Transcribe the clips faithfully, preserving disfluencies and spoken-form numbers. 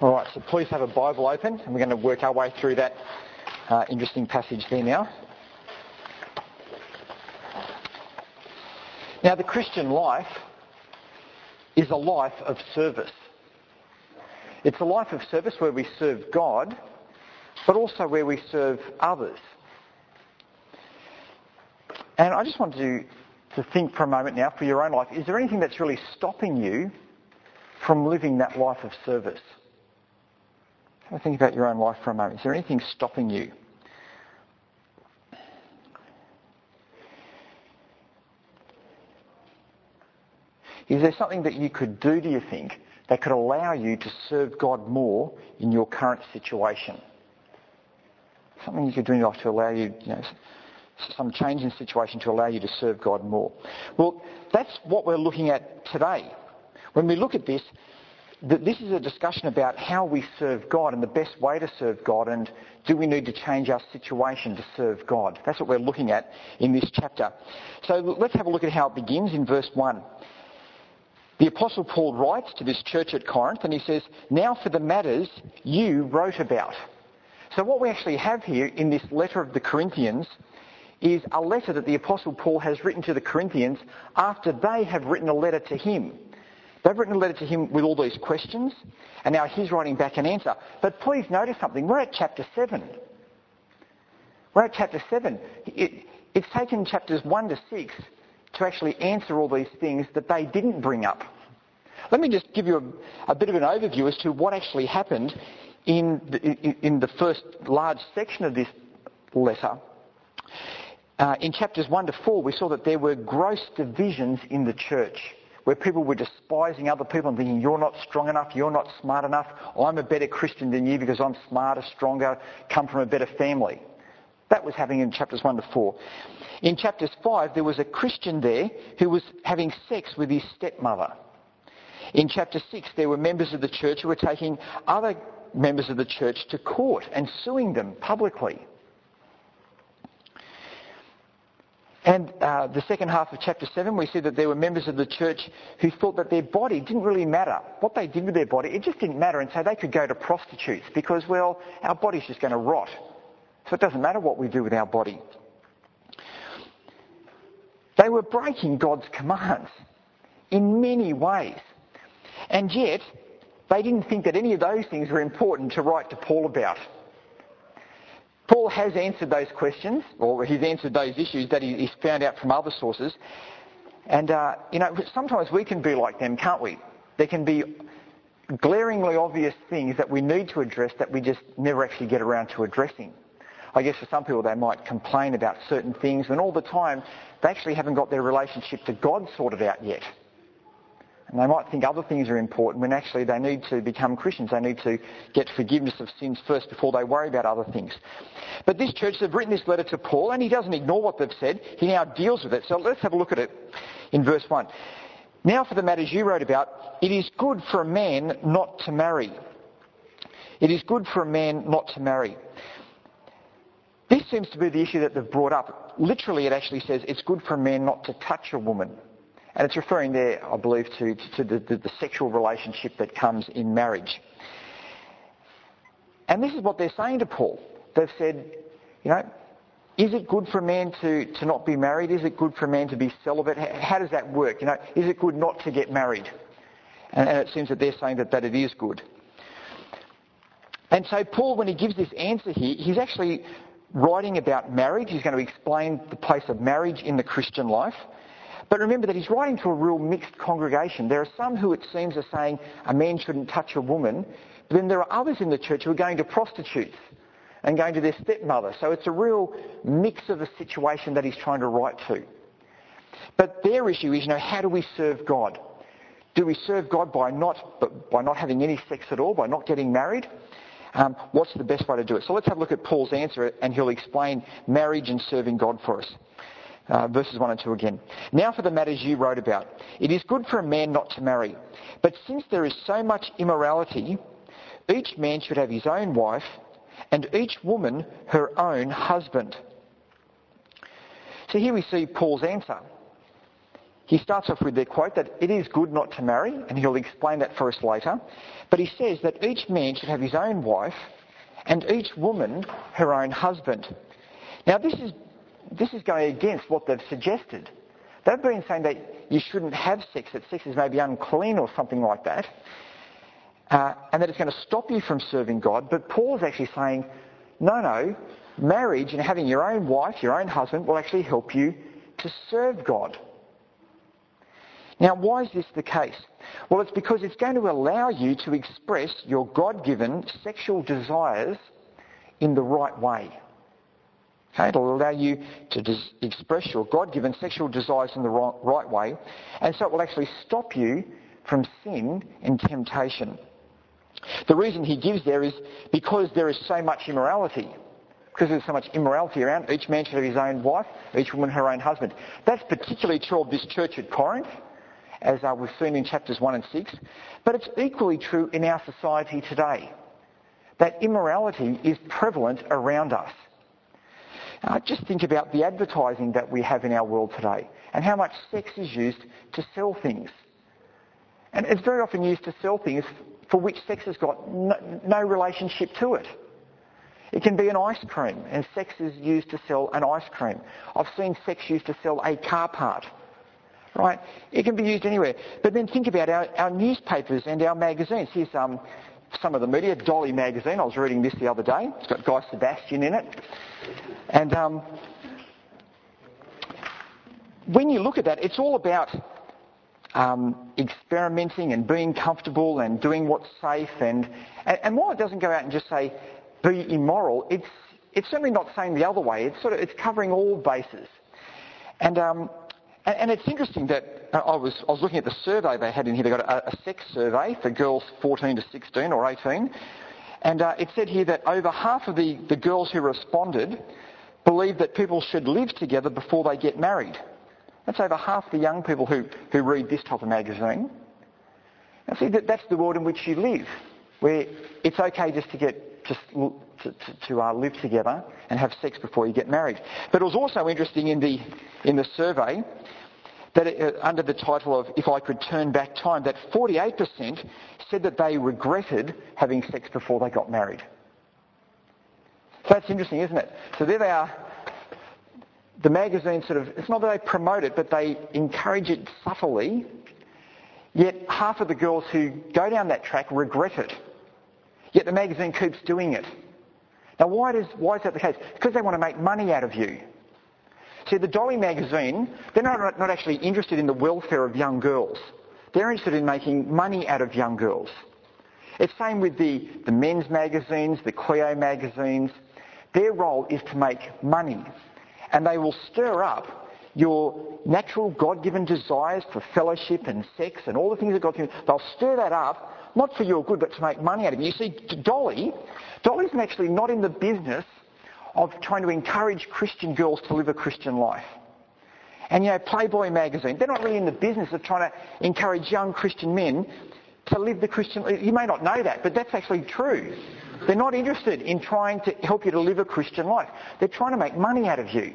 All right, so please have a Bible open, and we're going to work our way through that uh, interesting passage there now. Now, the Christian life is a life of service. It's a life of service where we serve God, but also where we serve others. And I just want to, to think for a moment now for your own life. Is there anything that's really stopping you from living that life of service? Have a think about your own life for a moment. Is there anything stopping you? Is there something that you could do, do you think, that could allow you to serve God more in your current situation? Something you could do in your life to allow you, you know, some change in situation to allow you to serve God more. Well, that's what we're looking at today. When we look at this, this is a discussion about how we serve God and the best way to serve God, and do we need to change our situation to serve God? That's what we're looking at in this chapter. So let's have a look at how it begins in verse one. The Apostle Paul writes to this church at Corinth and he says, "Now for the matters you wrote about." So what we actually have here in this letter of the Corinthians is a letter that the Apostle Paul has written to the Corinthians after they have written a letter to him. They've written a letter to him with all these questions, and now he's writing back an answer. But please notice something. We're at chapter seven. We're at chapter seven. It, it's taken chapters one to six to actually answer all these things that they didn't bring up. Let me just give you a, a bit of an overview as to what actually happened in the, in, in the first large section of this letter. Uh, in chapters one to four, we saw that there were gross divisions in the church, where people were despising other people and thinking, you're not strong enough, you're not smart enough, I'm a better Christian than you because I'm smarter, stronger, come from a better family. That was happening in chapters one to four. In chapters five, there was a Christian there who was having sex with his stepmother. In chapter six, there were members of the church who were taking other members of the church to court and suing them publicly. And uh, the second half of chapter seven, we see that there were members of the church who thought that their body didn't really matter. What they did with their body, it just didn't matter, and so they could go to prostitutes because, well, our body's just going to rot. So it doesn't matter what we do with our body. They were breaking God's commands in many ways. And yet, they didn't think that any of those things were important to write to Paul about. Paul has answered those questions, or he's answered those issues that he, he's found out from other sources. And, uh, you know, sometimes we can be like them, can't we? There can be glaringly obvious things that we need to address that we just never actually get around to addressing. I guess for some people they might complain about certain things, and all the time they actually haven't got their relationship to God sorted out yet. And they might think other things are important when actually they need to become Christians. They need to get forgiveness of sins first before they worry about other things. But this church, they've written this letter to Paul, and he doesn't ignore what they've said. He now deals with it. So let's have a look at it in verse one. "Now for the matters you wrote about, it is good for a man not to marry." It is good for a man not to marry. This seems to be the issue that they've brought up. Literally, it actually says it's good for a man not to touch a woman. And it's referring there, I believe, to, to the, the, the sexual relationship that comes in marriage. And this is what they're saying to Paul. They've said, you know, is it good for a man to, to not be married? Is it good for a man to be celibate? How does that work? You know, is it good not to get married? And, and it seems that they're saying that, that it is good. And so Paul, when he gives this answer here, he's actually writing about marriage. He's going to explain the place of marriage in the Christian life. But remember that he's writing to a real mixed congregation. There are some who it seems are saying a man shouldn't touch a woman, but then there are others in the church who are going to prostitutes and going to their stepmother. So it's a real mix of a situation that he's trying to write to. But their issue is, you know, how do we serve God? Do we serve God by not, by not having any sex at all, by not getting married? Um, what's the best way to do it? So let's have a look at Paul's answer, and he'll explain marriage and serving God for us. Uh, verses one and two again. "Now for the matters you wrote about. It is good for a man not to marry. But since there is so much immorality, each man should have his own wife, and each woman her own husband." So here we see Paul's answer. he starts off with their quote that it is good not to marry, and he'll explain that for us later. But he says that each man should have his own wife and each woman her own husband. Now this is, this is going against what they've suggested. They've been saying that you shouldn't have sex, that sex is maybe unclean or something like that, uh, and that it's going to stop you from serving God. But Paul's actually saying, no, no, marriage and having your own wife, your own husband, will actually help you to serve God. Now, why is this the case? Well, it's because it's going to allow you to express your God-given sexual desires in the right way. Okay, it'll allow you to des- express your God-given sexual desires in the right, right way, and so it will actually stop you from sin and temptation. The reason he gives there is because there is so much immorality. Because there's so much immorality around, each man should have his own wife, each woman her own husband. That's particularly true of this church at Corinth, as uh, we've seen in chapters one and six. But it's equally true in our society today, that immorality is prevalent around us. Uh, just think about the advertising that we have in our world today and how much sex is used to sell things. And it's very often used to sell things for which sex has got no, no relationship to it. It can be an ice cream, and sex is used to sell an ice cream. I've seen sex used to sell a car part. Right? It can be used anywhere. But then think about our, our newspapers and our magazines. Here's um, some of the media. Dolly magazine, I was reading this the other day. It's got Guy Sebastian in it. And um, when you look at that, it's all about um, experimenting and being comfortable and doing what's safe. And, and, and while it doesn't go out and just say, be immoral, it's, it's certainly not saying the other way. It's sort of, it's covering all bases. And... Um, And, and it's interesting that uh, I was I was looking at the survey they had in here. They got a, a sex survey for girls fourteen to sixteen or eighteen, and uh, it said here that over half of the, the girls who responded believe that people should live together before they get married. That's over half the young people who, who read this type of magazine. And see, that that's the world in which you live, where it's okay just to get just to, to, to uh, live together and have sex before you get married. But it was also interesting in the in the survey that it, uh, under the title of "If I Could Turn Back Time," that forty-eight percent said that they regretted having sex before they got married. So that's interesting, isn't it? So there they are. The magazine sort of, it's not that they promote it, but they encourage it subtly. Yet half of the girls who go down that track regret it. Yet the magazine keeps doing it. Now why, does, why is that the case? Because they want to make money out of you. See, the Dolly magazine, they're not, not actually interested in the welfare of young girls. They're interested in making money out of young girls. It's the same with the, the men's magazines, the Cleo magazines. Their role is to make money. And they will stir up your natural God-given desires for fellowship and sex and all the things that God's given. They'll stir that up, not for your good, but to make money out of it. You see, Dolly, Dolly's actually not in the business of trying to encourage Christian girls to live a Christian life. And, you know, Playboy magazine, they're not really in the business of trying to encourage young Christian men to live the Christian life. You may not know that, but that's actually true. They're not interested in trying to help you to live a Christian life. They're trying to make money out of you.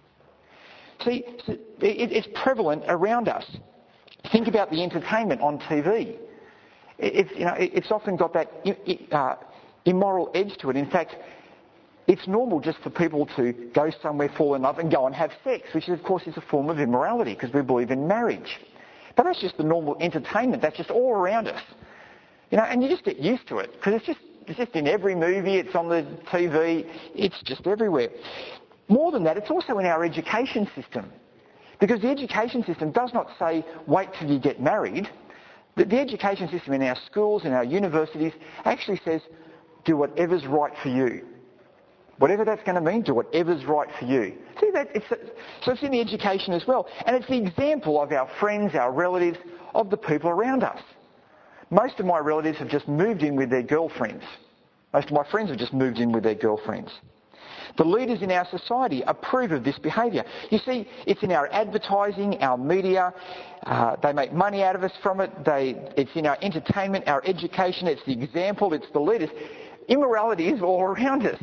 See, it's prevalent around us. Think about the entertainment on T V. It's, you know, it's often got that uh, immoral edge to it. In fact, it's normal just for people to go somewhere, fall in love and go and have sex, which of course is a form of immorality because we believe in marriage. But that's just the normal entertainment. That's just all around us. You know, and you just get used to it because it's just, it's just in every movie, it's on the T V, it's just everywhere. More than that, it's also in our education system. Because the education system does not say, wait till you get married. The, the education system in our schools, in our universities, actually says, do whatever's right for you. Whatever that's going to mean, do whatever's right for you. See, that it's a, so it's in the education as well. And it's the example of our friends, our relatives, of the people around us. Most of my relatives have just moved in with their girlfriends. Most of my friends have just moved in with their girlfriends. The leaders in our society approve of this behaviour. You see, it's in our advertising, our media. Uh, they make money out of us from it. They, it's in our entertainment, our education. It's the example. It's the leaders. Immorality is all around us.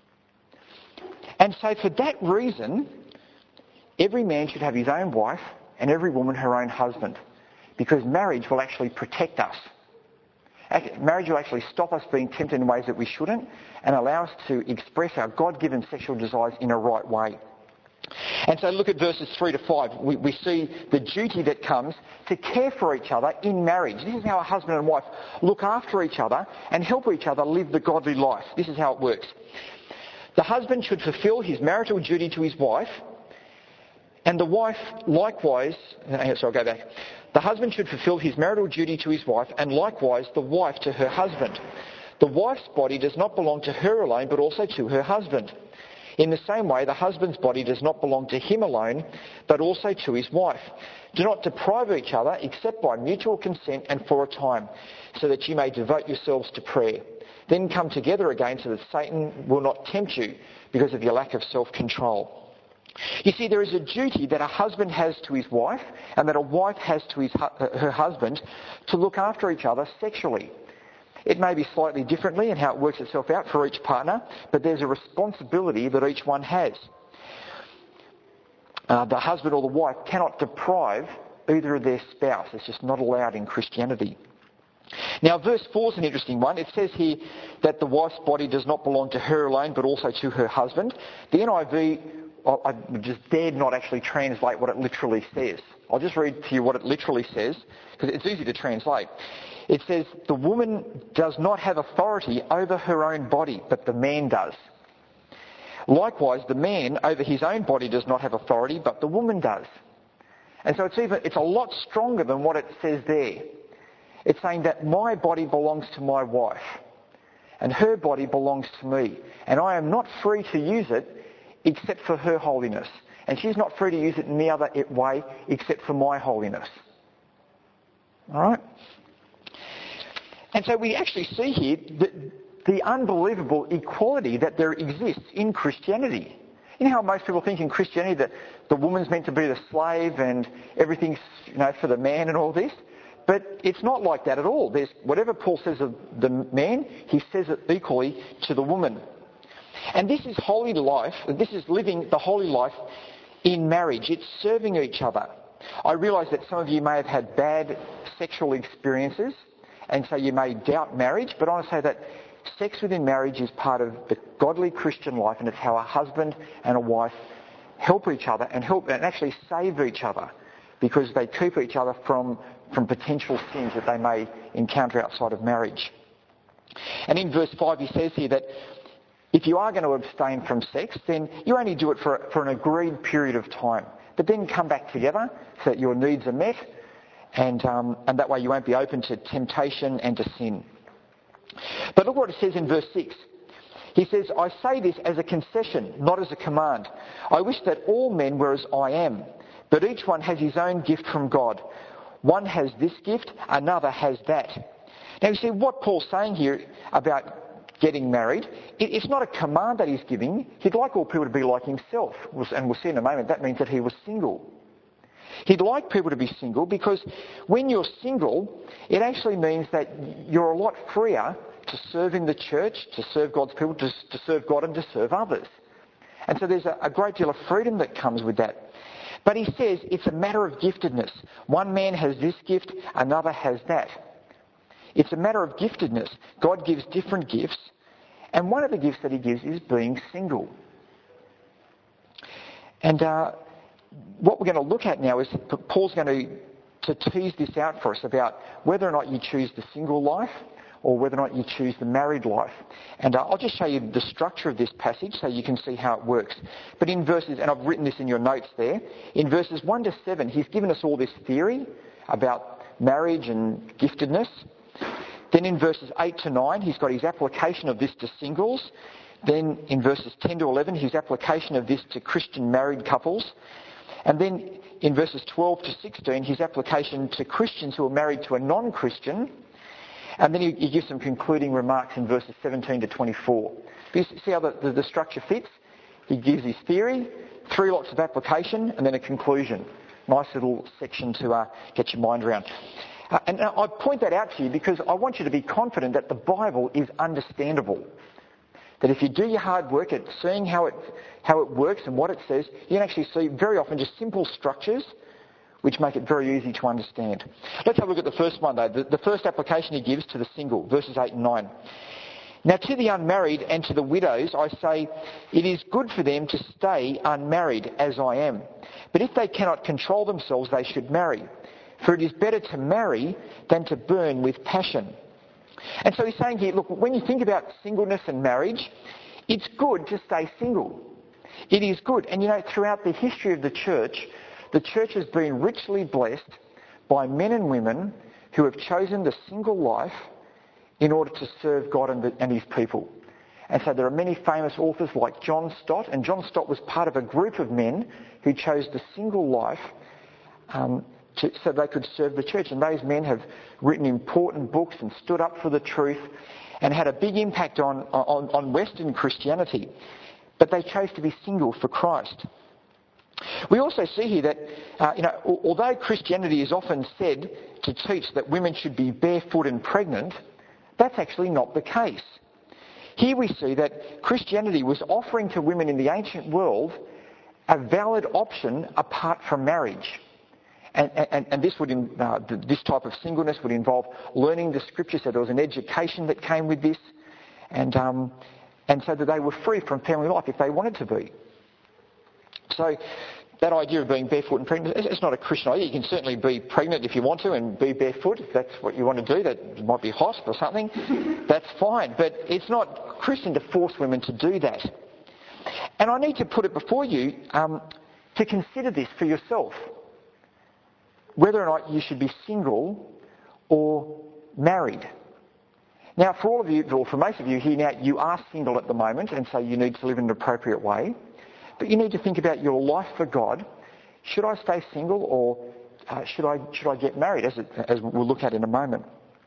And so for that reason, every man should have his own wife and every woman her own husband, because marriage will actually protect us. Marriage will actually stop us being tempted in ways that we shouldn't and allow us to express our God-given sexual desires in a right way. And so look at verses three to five. We, we see the duty that comes to care for each other in marriage. This is how a husband and wife look after each other and help each other live the godly life. This is how it works. The husband should fulfill his marital duty to his wife, and the wife likewise... Sorry, I'll go back. The husband should fulfill his marital duty to his wife, and likewise the wife to her husband. The wife's body does not belong to her alone, but also to her husband. In the same way, the husband's body does not belong to him alone, but also to his wife. Do not deprive each other except by mutual consent and for a time, so that you may devote yourselves to prayer. Then come together again so that Satan will not tempt you because of your lack of self-control. You see, there is a duty that a husband has to his wife and that a wife has to his, her husband to look after each other sexually. It may be slightly differently in how it works itself out for each partner, but there's a responsibility that each one has. Uh, the husband or the wife cannot deprive either of their spouse. It's just not allowed in Christianity. Now, verse four is an interesting one. It says here that the wife's body does not belong to her alone, but also to her husband. The N I V, I just dared not actually translate what it literally says. I'll just read to you what it literally says, because it's easy to translate. It says, the woman does not have authority over her own body, but the man does. Likewise, the man over his own body does not have authority, but the woman does. And so it's even it's a lot stronger than what it says there. It's saying that my body belongs to my wife, and her body belongs to me, and I am not free to use it except for her holiness. And she's not free to use it in any other way except for my holiness. All right? And so we actually see here the, the unbelievable equality that there exists in Christianity. You know how most people think in Christianity that the woman's meant to be the slave and everything's, you know, for the man and all this? But it's not like that at all. There's whatever Paul says of the man, he says it equally to the woman. And this is holy life, this is living the holy life in marriage. It's serving each other. I realise that some of you may have had bad sexual experiences, and so you may doubt marriage, but I want to say that sex within marriage is part of the godly Christian life, and it's how a husband and a wife help each other and help and actually save each other, because they keep each other from, from potential sins that they may encounter outside of marriage. And in verse five he says here that if you are going to abstain from sex, then you only do it for, for an agreed period of time, but then come back together so that your needs are met, and, um, and that way you won't be open to temptation and to sin. But look what it says in verse six. He says, I say this as a concession, not as a command. I wish that all men were as I am, but each one has his own gift from God. One has this gift, another has that. Now you see, what Paul's saying here about getting married, it's not a command that he's giving. He'd like all people to be like himself. And we'll see in a moment, that means that he was single. He'd like people to be single because when you're single, it actually means that you're a lot freer to serve in the church, to serve God's people, to, to serve God and to serve others. And so there's a, a great deal of freedom that comes with that. But he says it's a matter of giftedness. One man has this gift, another has that. It's a matter of giftedness. God gives different gifts, and one of the gifts that he gives is being single. And uh, what we're going to look at now is Paul's going to, to tease this out for us about whether or not you choose the single life or whether or not you choose the married life. And uh, I'll just show you the structure of this passage so you can see how it works. But in verses, and I've written this in your notes there, in verses one to seven, he's given us all this theory about marriage and giftedness. Then in verses eight to nine, he's got his application of this to singles. Then in verses ten to eleven, his application of this to Christian married couples. And then in verses twelve to sixteen, his application to Christians who are married to a non-Christian. And then he, he gives some concluding remarks in verses seventeen to twenty-four. You see how the, the, the structure fits? He gives his theory, three lots of application, and then a conclusion. Nice little section to uh, get your mind around. Uh, and I point that out to you because I want you to be confident that the Bible is understandable. That if you do your hard work at seeing how it how it works and what it says, you can actually see very often just simple structures which make it very easy to understand. Let's have a look at the first one though, the, the first application he gives to the single, verses eight and nine. Now to the unmarried and to the widows I say, it is good for them to stay unmarried as I am. But if they cannot control themselves, they should marry. For it is better to marry than to burn with passion. And so he's saying here, look, when you think about singleness and marriage, it's good to stay single. It is good. And you know, throughout the history of the church, the church has been richly blessed by men and women who have chosen the single life in order to serve God and, the, and his people. And so there are many famous authors like John Stott, and John Stott was part of a group of men who chose the single life um, to, so they could serve the church. And those men have written important books and stood up for the truth and had a big impact on, on, on Western Christianity. But they chose to be single for Christ. We also see here that, uh, you know, although Christianity is often said to teach that women should be barefoot and pregnant, that's actually not the case. Here we see that Christianity was offering to women in the ancient world a valid option apart from marriage. And, and, and this, would, uh, this type of singleness would involve learning the scriptures, so there was an education that came with this, and, um, and so that they were free from family life if they wanted to be. So that idea of being barefoot and pregnant, it's not a Christian idea. You can certainly be pregnant if you want to and be barefoot if that's what you want to do. That might be hot or something. That's fine. But it's not Christian to force women to do that. And I need to put it before you um, to consider this for yourself. Whether or not you should be single or married. Now, for all of you, or for most of you here now, you are single at the moment, and so you need to live in an appropriate way. But you need to think about your life for God. Should I stay single, or uh, should I should I get married? As it, as we'll look at in a moment.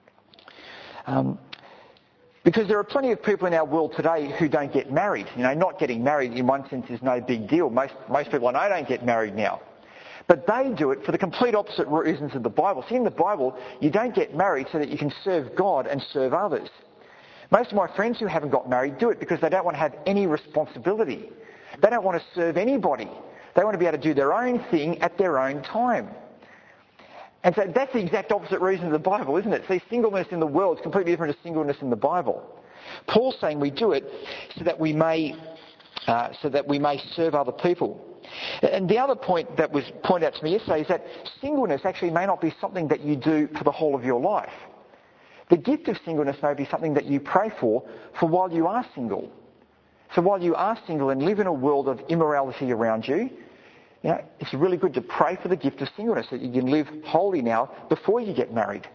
Um, because there are plenty of people in our world today who don't get married. You know, not getting married in one sense is no big deal. Most most people I know don't get married now. But they do it for the complete opposite reasons of the Bible. See, in the Bible, you don't get married so that you can serve God and serve others. Most of my friends who haven't got married do it because they don't want to have any responsibility. They don't want to serve anybody. They want to be able to do their own thing at their own time. And so that's the exact opposite reason of the Bible, isn't it? See, singleness in the world is completely different to singleness in the Bible. Paul's saying we do it so that we may, uh, so that we may serve other people. And the other point that was pointed out to me yesterday is that singleness actually may not be something that you do for the whole of your life. The gift of singleness may be something that you pray for for while you are single. So while you are single and live in a world of immorality around you, you know, it's really good to pray for the gift of singleness, that you can live holy now before you get married.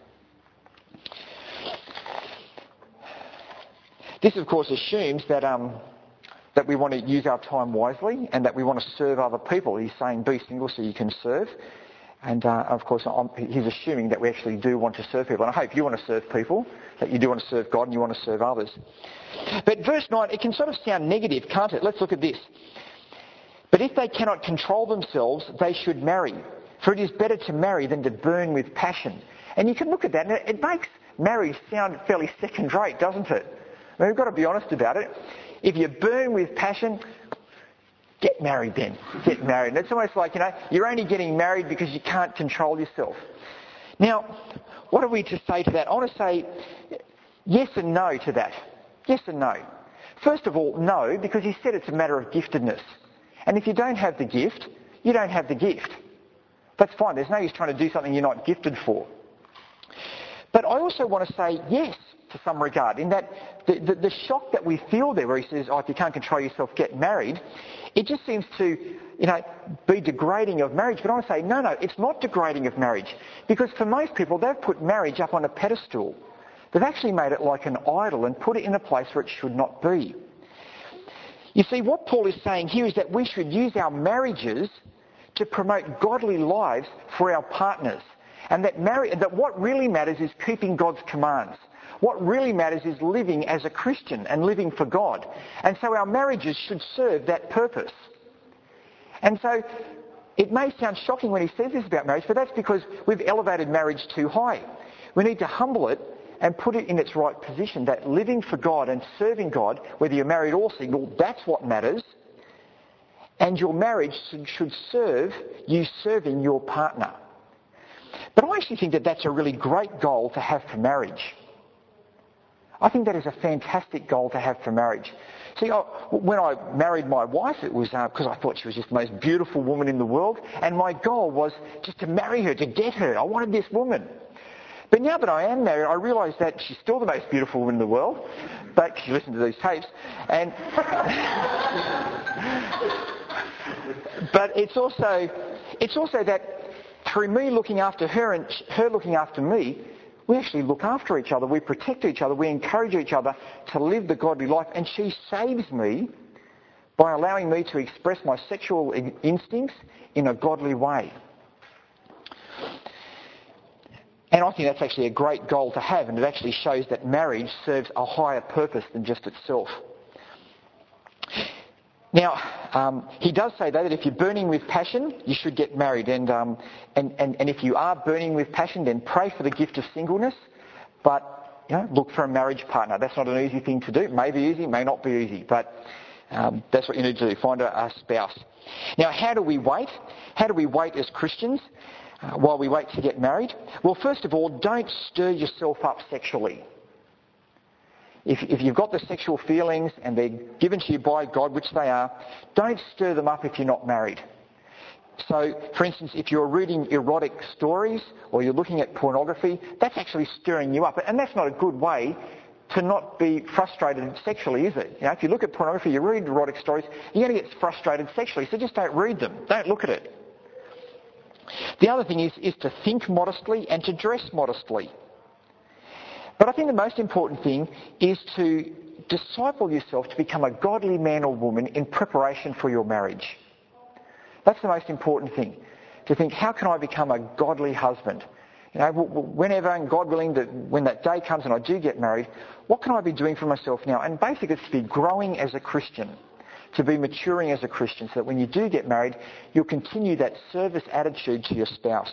This, of course, assumes that um, that we want to use our time wisely and that we want to serve other people. He's saying be single so you can serve. And, uh, of course, I'm, he's assuming that we actually do want to serve people. And I hope you want to serve people, that you do want to serve God and you want to serve others. But verse nine, it can sort of sound negative, can't it? Let's look at this. But if they cannot control themselves, they should marry. For it is better to marry than to burn with passion. And you can look at that and it makes marriage sound fairly second rate, doesn't it? I mean, we've got to be honest about it. If you burn with passion, get married then. Get married. And it's almost like, you know, you're only getting married because you can't control yourself. Now, what are we to say to that? I want to say yes and no to that. Yes and no. First of all, no, because he said it's a matter of giftedness. And if you don't have the gift, you don't have the gift. That's fine. There's no use trying to do something you're not gifted for. But I also want to say yes to some regard, in that the, the, the shock that we feel there where he says, oh, if you can't control yourself, get married, it just seems to, you know, be degrading of marriage. But I want to say, no, no, it's not degrading of marriage. Because for most people, they've put marriage up on a pedestal. They've actually made it like an idol and put it in a place where it should not be. You see, what Paul is saying here is that we should use our marriages to promote godly lives for our partners. And that, marri- that what really matters is keeping God's commands. What really matters is living as a Christian and living for God. And so our marriages should serve that purpose. And so it may sound shocking when he says this about marriage, but that's because we've elevated marriage too high. We need to humble it and put it in its right position, that living for God and serving God, whether you're married or single, that's what matters. And your marriage should serve you serving your partner. But I actually think that that's a really great goal to have for marriage. I think that is a fantastic goal to have for marriage. See, I, when I married my wife, it was because uh, I thought she was just the most beautiful woman in the world, and my goal was just to marry her, to get her. I wanted this woman. But now that I am married, I realise that she's still the most beautiful woman in the world, but she listens to these tapes, and but it's also it's also that through me looking after her and her looking after me, we actually look after each other, we protect each other, we encourage each other to live the godly life, and she saves me by allowing me to express my sexual instincts in a godly way. And I think that's actually a great goal to have, and it actually shows that marriage serves a higher purpose than just itself. Now, um, he does say, though, that if you're burning with passion, you should get married. And, um, and, and, and if you are burning with passion, then pray for the gift of singleness. But, you know, look for a marriage partner. That's not an easy thing to do. It may be easy, it may not be easy. But um, that's what you need to do. Find a, a spouse. Now, how do we wait? How do we wait as Christians uh, while we wait to get married? Well, first of all, don't stir yourself up sexually. If, if you've got the sexual feelings and they're given to you by God, which they are, don't stir them up if you're not married. So, for instance, if you're reading erotic stories or you're looking at pornography, that's actually stirring you up. And that's not a good way to not be frustrated sexually, is it? You know, if you look at pornography, you read erotic stories, you're going to get frustrated sexually, so just don't read them. Don't look at it. The other thing is, is to think modestly and to dress modestly. But I think the most important thing is to disciple yourself to become a godly man or woman in preparation for your marriage. That's the most important thing. To think, how can I become a godly husband? You know, whenever, and God willing, that when that day comes and I do get married, what can I be doing for myself now? And basically it's to be growing as a Christian, to be maturing as a Christian, so that when you do get married, you'll continue that service attitude to your spouse.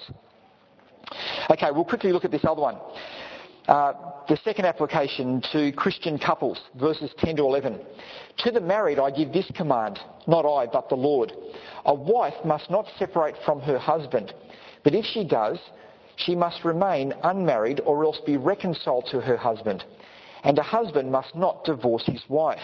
Okay, we'll quickly look at this other one. Uh, the second application to Christian couples, verses ten to eleven. To the married I give this command, not I, but the Lord. A wife must not separate from her husband, but if she does, she must remain unmarried or else be reconciled to her husband. And a husband must not divorce his wife.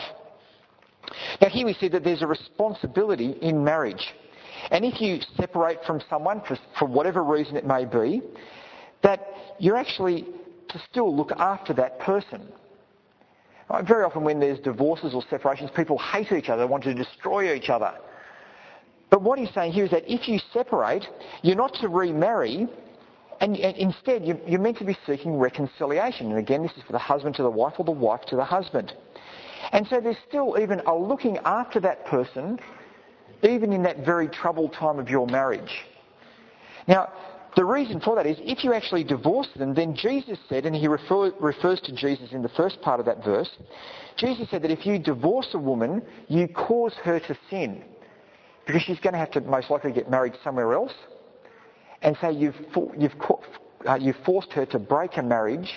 Now here we see that there's a responsibility in marriage. And if you separate from someone, for, for whatever reason it may be, that you're actually to still look after that person. Right? Very often when there's divorces or separations, people hate each other, want to destroy each other. But what he's saying here is that if you separate, you're not to remarry, and, and instead you, you're meant to be seeking reconciliation. And again, this is for the husband to the wife or the wife to the husband. And so there's still even a looking after that person, even in that very troubled time of your marriage. Now, the reason for that is if you actually divorce them, then Jesus said, and he refer, refers to Jesus in the first part of that verse, Jesus said that if you divorce a woman, you cause her to sin, because she's going to have to most likely get married somewhere else. And so you've, you've, uh, you've forced her to break a marriage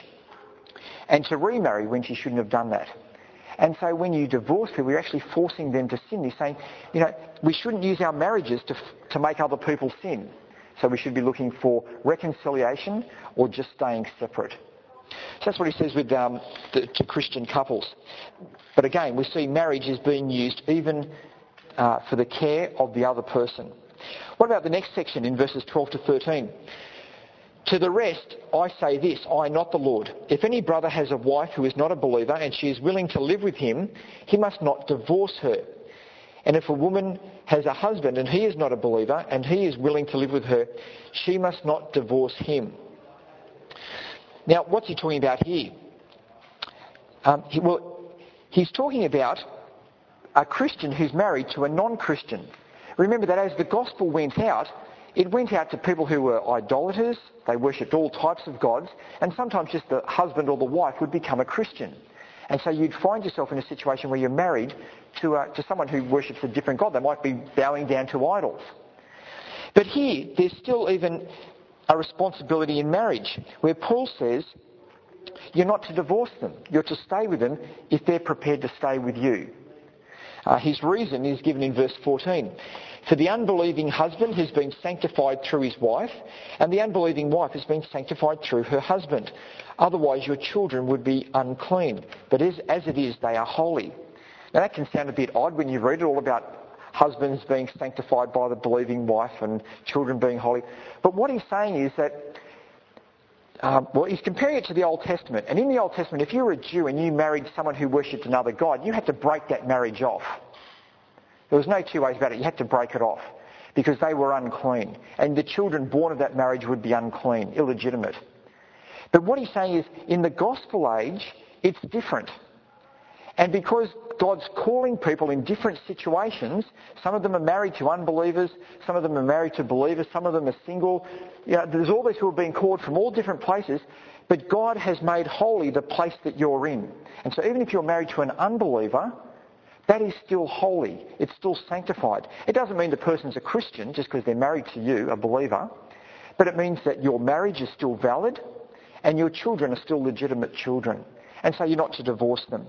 and to remarry when she shouldn't have done that. And so when you divorce people, you're actually forcing them to sin. You're saying, you know, we shouldn't use our marriages to, to make other people sin. So we should be looking for reconciliation or just staying separate. So that's what he says with um, the, to Christian couples. But again, we see marriage is being used even uh, for the care of the other person. What about the next section in verses twelve to thirteen? To the rest, I say this, I, not the Lord. If any brother has a wife who is not a believer and she is willing to live with him, he must not divorce her. And if a woman has a husband and he is not a believer and he is willing to live with her, she must not divorce him. Now, what's he talking about here? Um, he, well, he's talking about a Christian who's married to a non-Christian. Remember that as the gospel went out, it went out to people who were idolaters, they worshipped all types of gods, and sometimes just the husband or the wife would become a Christian. And so you'd find yourself in a situation where you're married to, uh, to someone who worships a different god. They might be bowing down to idols. But here, there's still even a responsibility in marriage, where Paul says you're not to divorce them. You're to stay with them if they're prepared to stay with you. Uh, his reason is given in verse fourteen. For the unbelieving husband has been sanctified through his wife, and the unbelieving wife has been sanctified through her husband. Otherwise your children would be unclean. But as, as it is, they are holy. Now that can sound a bit odd when you read it all about husbands being sanctified by the believing wife and children being holy. But what he's saying is that, um, well, he's comparing it to the Old Testament. And in the Old Testament, if you were a Jew and you married someone who worshipped another god, you had to break that marriage off. There was no two ways about it. You had to break it off because they were unclean. And the children born of that marriage would be unclean, illegitimate. But what he's saying is, in the gospel age, it's different. And because God's calling people in different situations, some of them are married to unbelievers, some of them are married to believers, some of them are single. You know, there's all these who are being called from all different places, but God has made holy the place that you're in. And so even if you're married to an unbeliever, that is still holy. It's still sanctified. It doesn't mean the person's a Christian just because they're married to you, a believer, but it means that your marriage is still valid and your children are still legitimate children. And so you're not to divorce them.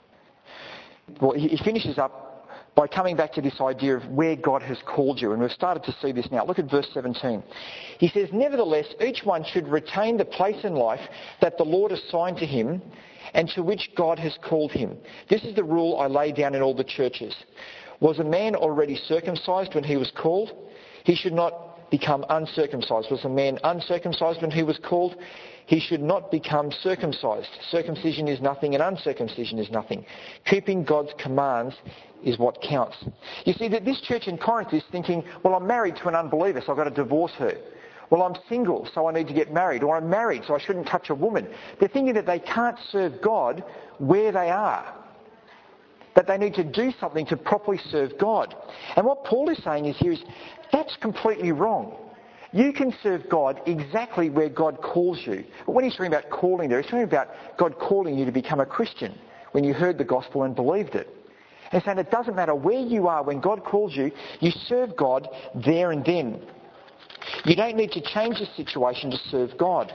Well, he finishes up by coming back to this idea of where God has called you. And we've started to see this now. Look at verse seventeen. He says, nevertheless, each one should retain the place in life that the Lord assigned to him and to which God has called him. This is the rule I lay down in all the churches. Was a man already circumcised when he was called? He should not become uncircumcised. Was a man uncircumcised when he was called? He should not become circumcised. Circumcision is nothing and uncircumcision is nothing. Keeping God's commands is what counts. You see that this church in Corinth is thinking, well, I'm married to an unbeliever, so I've got to divorce her. Well, I'm single, so I need to get married. Or I'm married, so I shouldn't touch a woman. They're thinking that they can't serve God where they are. That they need to do something to properly serve God. And what Paul is saying is here is, that's completely wrong. You can serve God exactly where God calls you. But when he's talking about calling there, he's talking about God calling you to become a Christian when you heard the gospel and believed it. And he's saying it doesn't matter where you are when God calls you, you serve God there and then. You don't need to change the situation to serve God.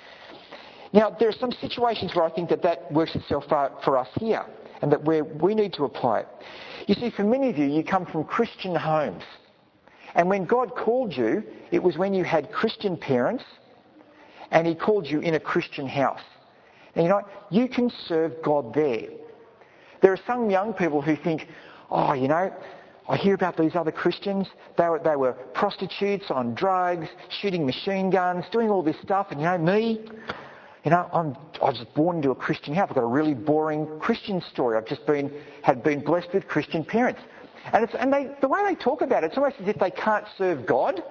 Now, there are some situations where I think that that works itself out for us here and that where we need to apply it. You see, for many of you, you come from Christian homes. And when God called you, it was when you had Christian parents and he called you in a Christian house. And you know what? You can serve God there. There are some young people who think, oh, you know, I hear about these other Christians. They were, they were prostitutes, on drugs, shooting machine guns, doing all this stuff. And you know, me, you know, I'm, I was born into a Christian house. I've got a really boring Christian story. I've just been, had been blessed with Christian parents. And, it's, and they, the way they talk about it, it's almost as if they can't serve God.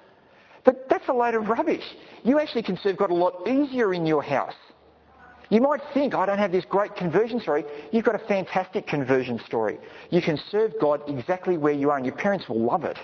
But that's a load of rubbish. You actually can serve God a lot easier in your house. You might think, I don't have this great conversion story. You've got a fantastic conversion story. You can serve God exactly where you are, and your parents will love it.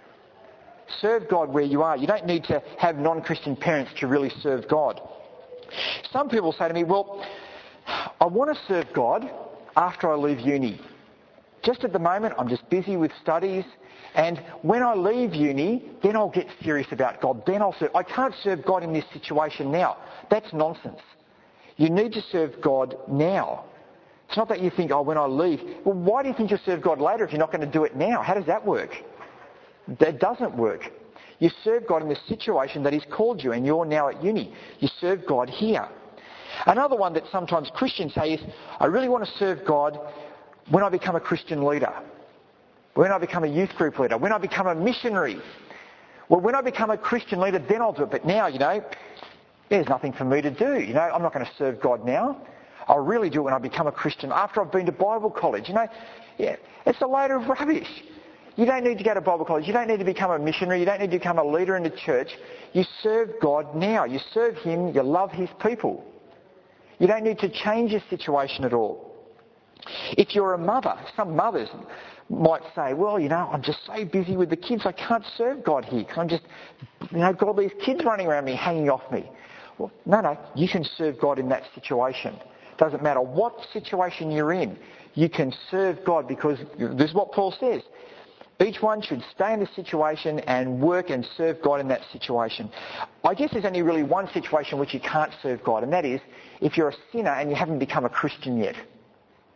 Serve God where you are. You don't need to have non-Christian parents to really serve God. Some people say to me, well, I want to serve God after I leave uni. Just at the moment, I'm just busy with studies. And when I leave uni, then I'll get serious about God. Then I'll serve. I can't serve God in this situation now. That's nonsense. You need to serve God now. It's not that you think, oh, when I leave. Well, why do you think you'll serve God later if you're not going to do it now? How does that work? That doesn't work. You serve God in the situation that He's called you, and you're now at uni. You serve God here. Another one that sometimes Christians say is, I really want to serve God when I become a Christian leader, when I become a youth group leader, when I become a missionary. Well, when I become a Christian leader, then I'll do it. But now, you know, there's nothing for me to do. You know, I'm not going to serve God now. I'll really do it when I become a Christian after I've been to Bible college. You know, yeah, it's a load of rubbish. You don't need to go to Bible college. You don't need to become a missionary. You don't need to become a leader in the church. You serve God now. You serve Him. You love His people. You don't need to change your situation at all. If you're a mother, some mothers might say, well, you know, I'm just so busy with the kids, I can't serve God here because I'm just, you know, got all these kids running around me, hanging off me. Well, no, no, you can serve God in that situation. Doesn't matter what situation you're in, you can serve God because this is what Paul says. Each one should stay in the situation and work and serve God in that situation. I guess there's only really one situation which you can't serve God, and that is if you're a sinner and you haven't become a Christian yet.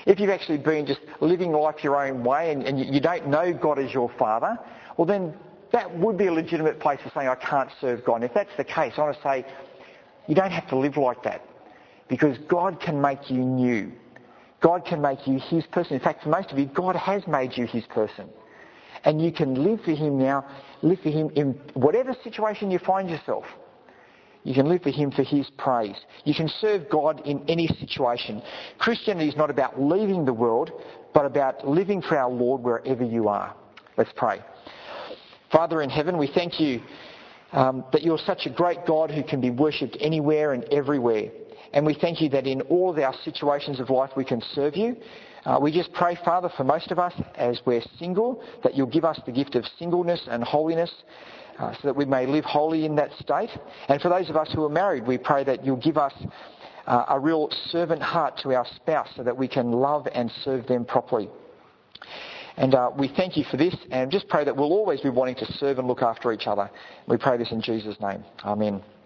If you've actually been just living life your own way and, and you don't know God as your Father, well then that would be a legitimate place for saying I can't serve God. And if that's the case, I want to say you don't have to live like that, because God can make you new. God can make you his person. In fact, for most of you, God has made you his person. And you can live for him now, live for him in whatever situation you find yourself. You can live for him for his praise. You can serve God in any situation. Christianity is not about leaving the world, but about living for our Lord wherever you are. Let's pray. Father in heaven, we thank you um, that you're such a great God who can be worshipped anywhere and everywhere. And we thank you that in all of our situations of life we can serve you. Uh, we just pray, Father, for most of us as we're single, that you'll give us the gift of singleness and holiness uh, so that we may live holy in that state. And for those of us who are married, we pray that you'll give us uh, a real servant heart to our spouse so that we can love and serve them properly. And uh, we thank you for this, and just pray that we'll always be wanting to serve and look after each other. We pray this in Jesus' name. Amen.